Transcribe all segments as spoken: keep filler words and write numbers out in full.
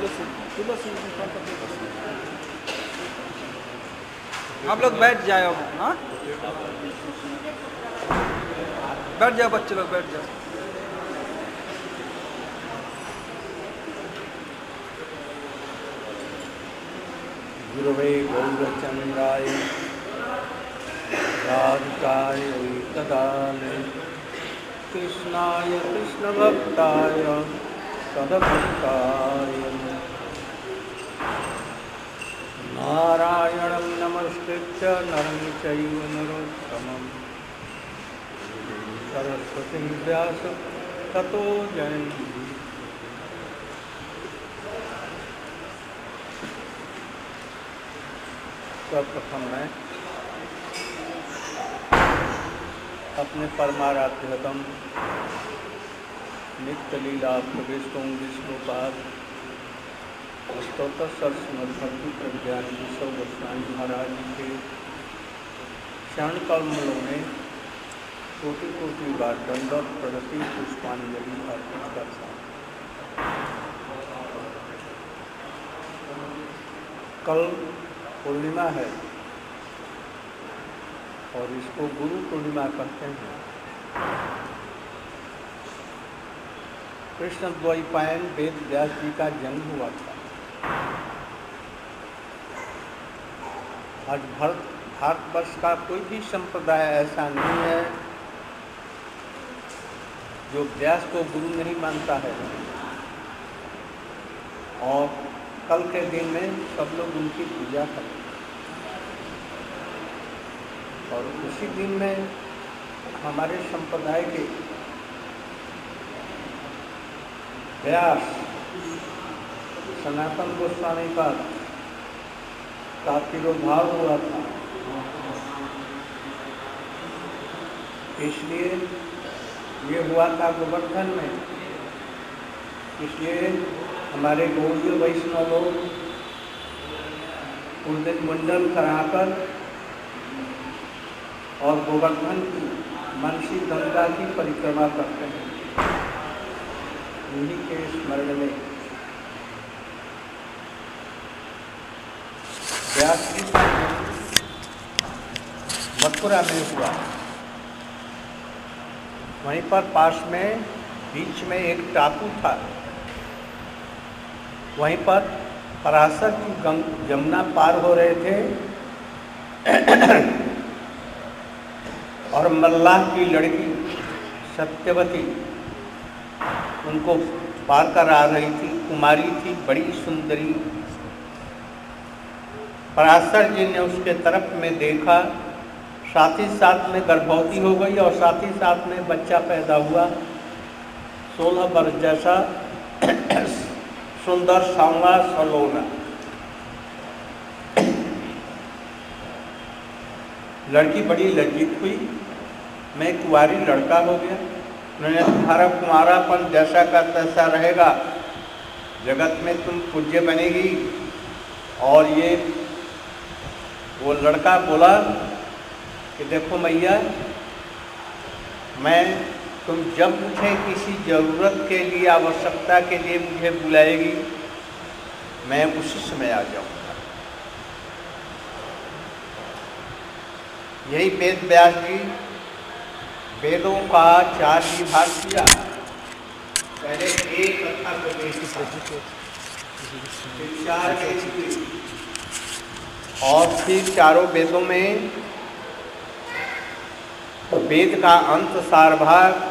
आप लोग बैठ जाओ। हाँ, बैठ जाओ बच्चे लोग, बैठ जाओ। गुरवे गौरचंद्राय राधिकाय तदालय कृष्णाय कृष्णभक्ताय तदभक्ताय नारायणं नमस्कृत्य नरं चैव नरोत्तमं सरस्वतीं व्यासं ततो जयन्ति। सर्वप्रथम मैं अपने परमाराध्यतम नित्य लीला प्रवेशों विष्णुपाद स्तोत्र सरस्वती प्रज्ञान विश्व गोस्वामी महाराज जी के शरण कमलों में कोटि कोटि बार दंडवत प्रणति पुष्पांजलि अर्पित करता हूँ। कल पूर्णिमा है और इसको गुरु पूर्णिमा कहते हैं। कृष्ण द्वैपायन वेद व्यास जी का जन्म हुआ था। आज भारत भारतवर्ष का कोई भी संप्रदाय ऐसा नहीं है जो व्यास को गुरु नहीं मानता है, और कल के दिन में सब लोग उनकी पूजा करते हैं। और उसी दिन में हमारे संप्रदाय के व्यास सनातन गोस्वामी का तिरोभाव हुआ था। इसलिए ये हुआ था गोवर्धन में। इसलिए हमारे गौड़ीय वैष्णव लोग उस दिन मुंडन कराकर और गोवर्धन की मनसी गंगा की परिक्रमा करते हैं। उन्हीं के स्मरण में व्यास जी का मथुरा में हुआ। वहीं पर पास में बीच में एक टापू था। वहीं पर पराशर की जमुना पार हो रहे थे और मल्लाह की लड़की सत्यवती उनको पार कर आ रही थी। कुमारी थी, बड़ी सुंदरी। पराशर जी ने उसके तरफ में देखा, साथ ही साथ में गर्भवती हो गई और साथ ही साथ में बच्चा पैदा हुआ। सोलह वर्ष जैसा सुंदर सांवला सलोना लड़की बड़ी लज्जित हुई। मैं कुंवारी लड़का हो गया। उन्होंने तुम्हारा कुंवारापन जैसा का तैसा रहेगा, जगत में तुम पूज्य बनेगी। और ये वो लड़का बोला कि देखो मैया, मैं तुम जब मुझे किसी ज़रूरत के लिए, आवश्यकता के लिए मुझे बुलाएगी, मैं उसी समय आ जाऊँगा। यही वेद व्यास जी वेदों का चार विभाग किया। पहले एक कथा को चार वेद, और फिर चारों वेदों में वेद का अंत सार भाग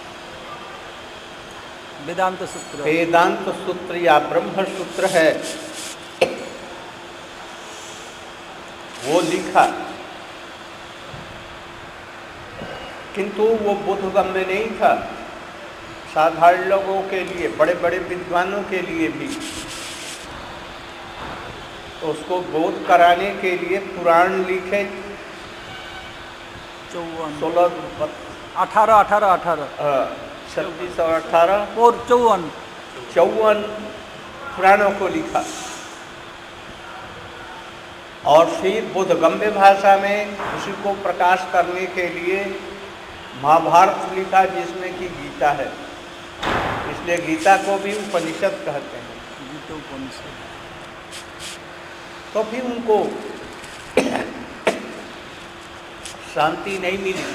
वेदांत सूत्र वेदांत सूत्र या ब्रह्म सूत्र है, वो लिखा। किंतु वो बोधगम्य नहीं था साधारण लोगों के लिए, बड़े बड़े विद्वानों के लिए भी। तो उसको बोध कराने के लिए पुराण लिखे चौवन सोलह अठारह अठारह अठारह छब्बीस और अठारह और चौवन चौवन पुराणों को लिखा। और फिर बोधगम्य भाषा में उसी को प्रकाश करने के लिए महाभारत लिखा, जिसमें कि गीता है। इसलिए गीता को भी उपनिषद कहते हैं। गीतोपनिषद। तो भी उनको शांति नहीं मिली,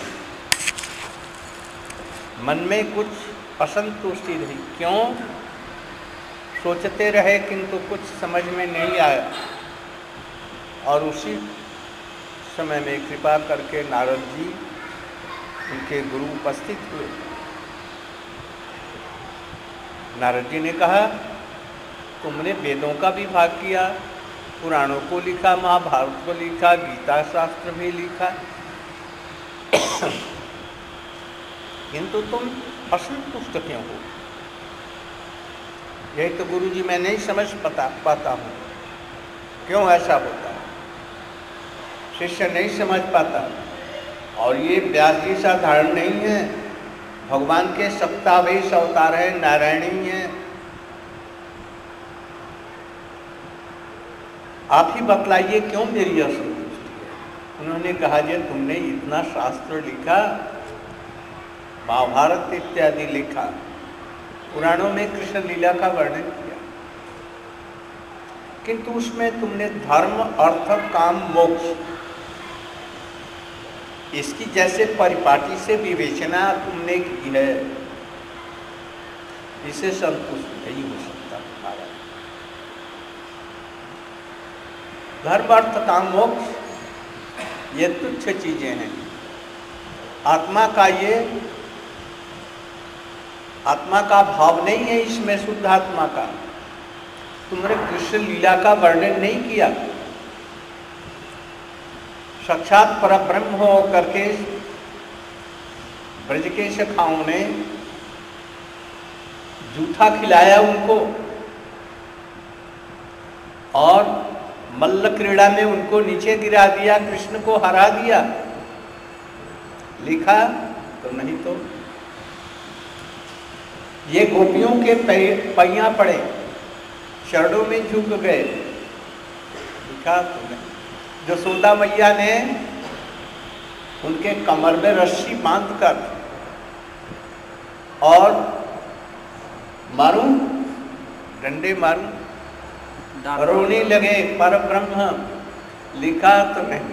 मन में कुछ असंतुष्टि रही। क्यों? सोचते रहे किंतु कुछ समझ में नहीं आया। और उसी समय में कृपा करके नारद जी उनके गुरु उपस्थित हुए। नारद जी ने कहा, तुमने वेदों का भी भाग किया, पुराणों को लिखा, महाभारत को लिखा, गीता शास्त्र भी लिखा, किंतु तुम असंतुष्ट क्यों हो? यही तो गुरुजी मैं नहीं समझ पाता पाता हूँ, क्यों ऐसा होता है? शिष्य नहीं समझ पाता। और ये व्यास जी साधारण नहीं है, भगवान के सप्तावेश अवतार है, नारायणी है। आप ही बतलाइए क्यों मेरी असंतुष्टि है? उन्होंने कहा, जे तुमने इतना शास्त्र लिखा, महाभारत इत्यादि लिखा, पुराणों में कृष्ण लीला का वर्णन किया, किंतु उसमें तुमने धर्म, अर्थ, काम, मोक्ष इसकी जैसे परिपाटी से विवेचना तुमने की है, इसे संतुष्ट नहीं हो सकता तुम्हारा। धर्म, अर्थ, काम, मोक्ष ये तुच्छ चीजें हैं। आत्मा का ये आत्मा का भाव नहीं है इसमें, शुद्ध आत्मा का। तुमने कृष्ण लीला का वर्णन नहीं किया। साक्षात परब्रह्म हो करके ब्रज के सखाओं ने जूठा खिलाया उनको, और मल्ल क्रीड़ा में उनको नीचे गिरा दिया, कृष्ण को हरा दिया। लिखा तो नहीं तो ये गोपियों के पैया पड़े, शरणों में झुक गए। लिखा तो नहीं। यशोदा मैया ने उनके कमर में रस्सी बांधकर और मारूं, डंडे मारूं, रोने लगे पर ब्रह्म। लिखा तो नहीं।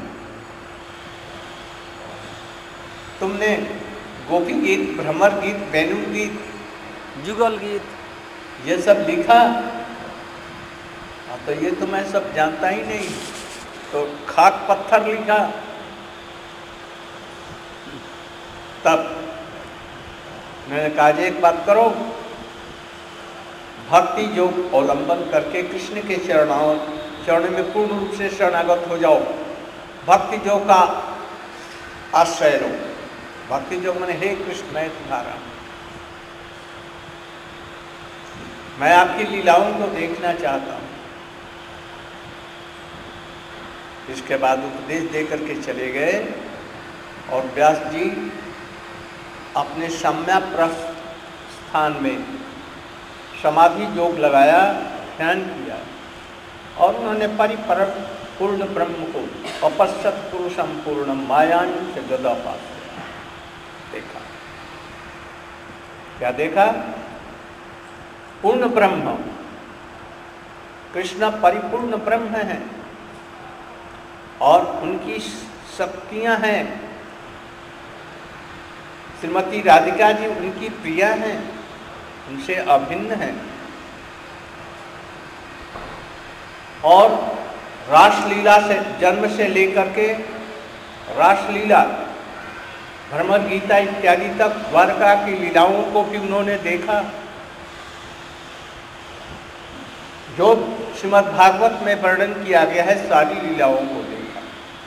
तुमने गोपी गीत, भ्रमर गीत, वेणु गीत, जुगल गीत ये सब लिखा, तो ये तो मैं सब जानता ही नहीं। तो खाक पत्थर लिखा, तब मैंने कहा, एक बात करो, भक्ति योग अवलंबन करके कृष्ण के चरणों चरण में पूर्ण रूप से शरणागत हो जाओ। भक्ति योग का आश्रय लो। भक्ति योग मैंने, हे कृष्ण मैं तुम्हारा, मैं आपकी लीलाओं को देखना चाहता हूँ। इसके बाद उपदेश देकर के चले गए और व्यास जी अपने सम्यक स्थान में समाधि योग लगाया, ध्यान किया, और उन्होंने परिपर पूर्ण ब्रह्म को अपश्यत पुरुषम पूर्णम मायांच गदापास देखा। क्या देखा? पूर्ण ब्रह्म, कृष्ण परिपूर्ण ब्रह्म है और उनकी शक्तियां हैं। श्रीमती राधिका जी उनकी प्रिया हैं, उनसे अभिन्न हैं। और रासलीला से, जन्म से लेकर के रासलीला, भ्रमर गीता इत्यादि तक द्वारका की लीलाओं को भी उन्होंने देखा। जो श्रीमद् भागवत में वर्णन किया गया है, सारी लीलाओं को देखा।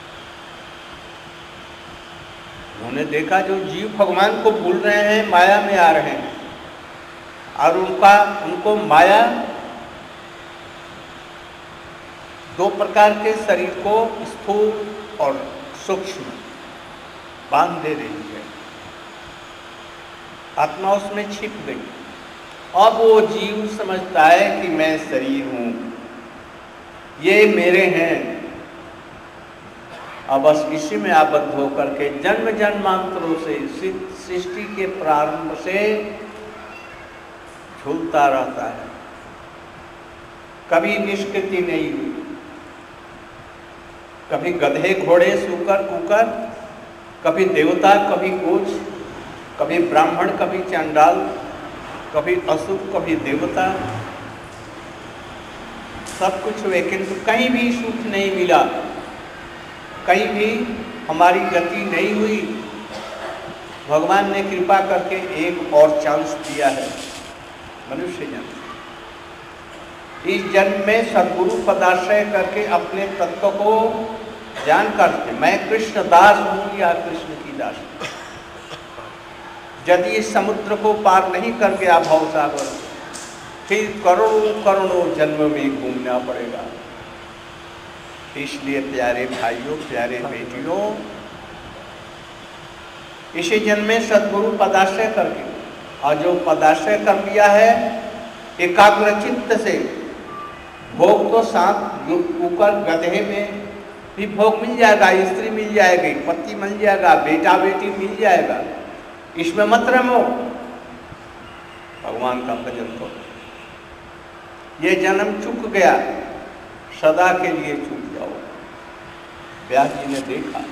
उन्होंने देखा जो जीव भगवान को भूल रहे हैं, माया में आ रहे हैं, और उनका उनको माया दो प्रकार के शरीर को स्थूल और सूक्ष्म बांध दे रही है। आत्मा उसमें छिप गई। अब वो जीव समझता है कि मैं शरीर हूं, ये मेरे हैं। अब बस इसी में आबद्ध होकर के जन्म जन्मांतरों से, सृष्टि के प्रारंभ से झूलता रहता है। कभी निष्कृति नहीं हुई, कभी गधे घोड़े सूकर कुकर, कभी देवता कभी कोच, कभी ब्राह्मण कभी चांडाल, कभी असुर कभी देवता, सब कुछ हुए किंतु कहीं भी सुख नहीं मिला, कहीं भी हमारी गति नहीं हुई। भगवान ने कृपा करके एक और चांस दिया है मनुष्य जन्म। इस जन्म में सद्गुरु पदाश्रय करके अपने तत्व को जान करके मैं कृष्ण दास हूं या कृष्ण की दास हूं। यदि इस समुद्र को पार नहीं कर गया भवसागर, फिर करोड़ों करोड़ों जन्म में घूमना पड़ेगा। इसलिए प्यारे भाइयों, प्यारे बेटियों, इसी जन्म में सद्गुरु पदाश्रय करके, और जो पदाश्रय कर लिया है एकाग्र चित्त से, भोग तो साथ ऊपर गधे में भी भोग मिल जाएगा, स्त्री मिल जाएगी, पति मिल जाएगा, बेटा बेटी मिल जाएगा, इसमें मत रमो, भगवान का भजन करो। ये जन्म चूक गया, सदा के लिए चूक जाओ। व्यास जी ने देखा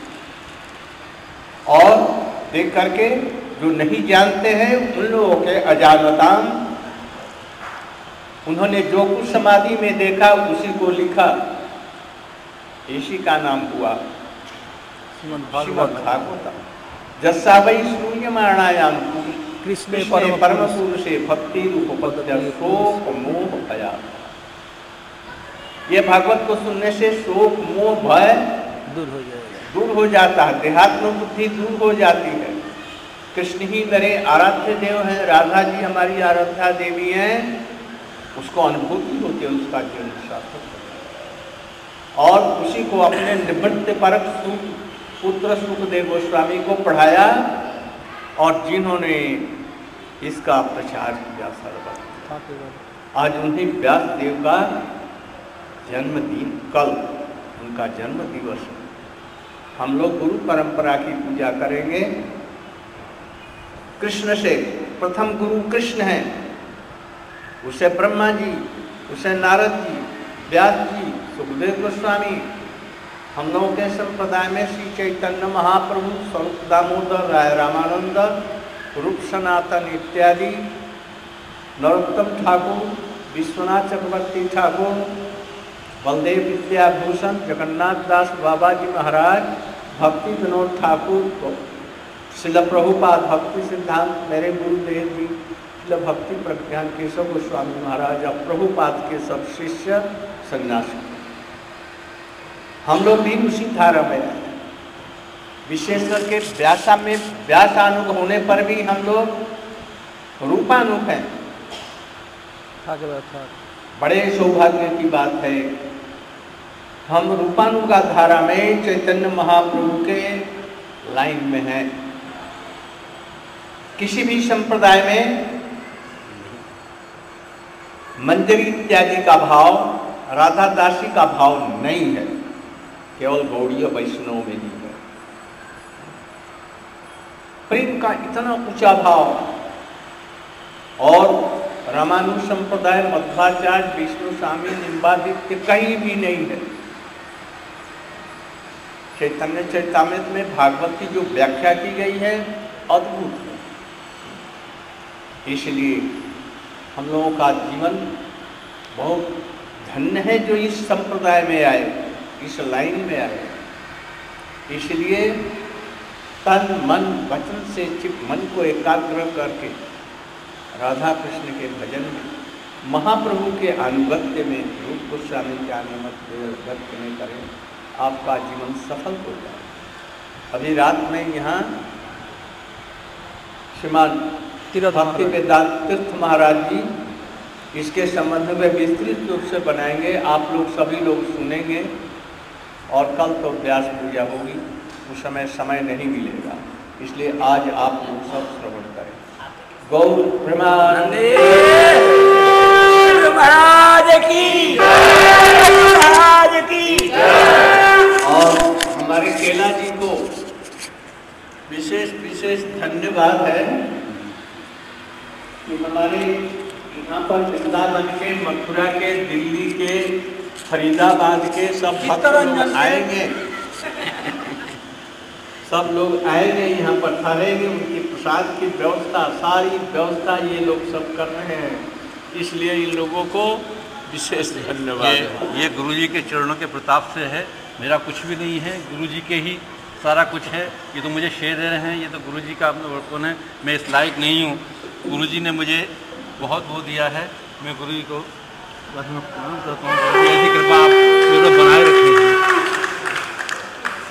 और देख करके जो नहीं जानते हैं उन लोगों के अजानताम, उन्होंने जो कुछ समाधि में देखा उसी को लिखा, इसी का नाम हुआ श्रीमद् भागवतम। जस्सा वै श्रूयमाणायाम कृष्ण परम पुरुषे भक्ति रूपपद्य शोक मोह भया। ये भागवत को सुनने से शोक मोह भय दूर हो जाएगा, दूर हो जाता है, देहात्म बुद्धि दूर हो जाती है। कृष्ण ही मेरे आराध्य देव हैं, राधा जी हमारी आराध्या देवी हैं, उसको अनुभूति होती है, उसका जीवन सार्थक होता है। और उसी को अपने निवृत्त परक सुख पुत्र सुखदेव गोस्वामी को पढ़ाया और जिन्होंने इसका प्रचार किया सर्वत्र। आज उन्हीं व्यास देव का जन्मदिन, कल उनका जन्म दिवस है। हम लोग गुरु परंपरा की पूजा करेंगे। कृष्ण से प्रथम गुरु कृष्ण हैं, उसे ब्रह्मा जी, उसे नारद जी, व्यास जी, सुखदेव गोस्वामी। हम लोगों के संप्रदाय में श्री चैतन्य महाप्रभु, स्वरूप दामोदर, राय रामानंद, रूप सनातन इत्यादि, नरोत्तम ठाकुर, विश्वनाथ चक्रवर्ती ठाकुर, बलदेव विद्याभूषण, जगन्नाथ दास बाबा जी महाराज, भक्ति विनोद ठाकुर, शिल प्रभुपाद भक्ति सिद्धांत मेरे गुरुदेव जी, शिल भक्ति प्रज्ञान केशव गोस्वामी महाराज और प्रभुपाद के सब शिष्य सन्यासी, हम लोग भी उसी धारा में हैं। विशेष करके व्यासा में व्यासानुग होने पर भी हम लोग रूपानुग हैं। बड़े सौभाग्य की बात है, हम रूपानुगा धारा में चैतन्य महाप्रभु के लाइन में हैं। किसी भी संप्रदाय में मंजरी इत्यादि का भाव, राधा दासी का भाव नहीं है, केवल गौड़ीय वैष्णव में ही है। प्रेम का इतना ऊंचा भाव, और रामानुज संप्रदाय, मध्वाचार्य, विष्णु स्वामी, निम्बादित्य कहीं भी नहीं है। चैतन्य चरितामृत में भागवत की जो व्याख्या की गई है अद्भुत है। इसलिए हम लोगों का जीवन बहुत धन्य है जो इस संप्रदाय में आए, इस लाइन में आए। इसलिए तन मन वचन से चित मन को एकाग्र करके राधा कृष्ण के भजन में, महाप्रभु के अनुगत्य में, रूप गोस्वामी के अनुगत्य में करें, आपका जीवन सफल हो जाए। अभी रात में यहाँ श्रीमान भक्ति वेदांत तीर्थ महाराज जी इसके संबंध में विस्तृत रूप से बनाएंगे, आप लोग सभी लोग सुनेंगे। और कल तो व्यास पूजा होगी, उस समय समय नहीं मिलेगा, इसलिए आज आप लोग सब श्रवण करें। गौर प्रेमानंदे महाराज की, महाराज की। और हमारे केला जी को विशेष विशेष धन्यवाद है कि हमारे यहाँ पर वृंदावन के, मथुरा के, दिल्ली के, फरीदाबाद के सब भक्त लोग आएंगे, सब लोग आएंगे यहाँ पर ठहरेंगे, उनकी प्रसाद की व्यवस्था, सारी व्यवस्था ये लोग सब कर रहे हैं। इसलिए इन लोगों को विशेष धन्यवाद। ये, ये गुरुजी के चरणों के प्रताप से है, मेरा कुछ भी नहीं है, गुरुजी के ही सारा कुछ है। ये तो मुझे शेर दे रहे हैं, ये तो गुरुजी का कौन है, मैं इस लायक नहीं हूँ। गुरुजी ने मुझे बहुत वो दिया है, मैं गुरुजी को बस मैं प्रणाम करता हूँ। ऐसी कृपा आप मेरे को बनाए